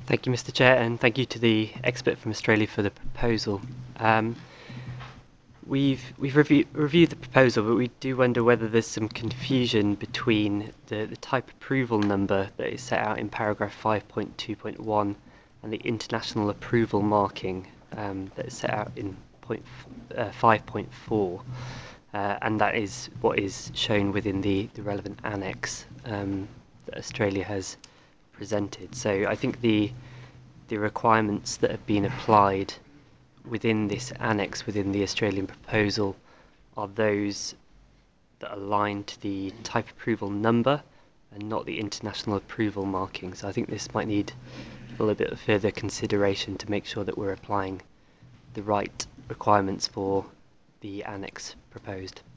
Thank you, Mr. Chair, and thank you to the expert from Australia for the proposal. Um, we've reviewed the proposal, but we do wonder whether there's some confusion between the type approval number that is set out in paragraph 5.2.1 and the international approval marking that is set out in 5.4, and that is what is shown within the relevant annex that Australia has presented. So I think the requirements that have been applied within this annex within the Australian proposal are those that align to the type approval number and not the international approval marking. So I think this might need a little bit of further consideration to make sure that we're applying the right requirements for the annex proposed.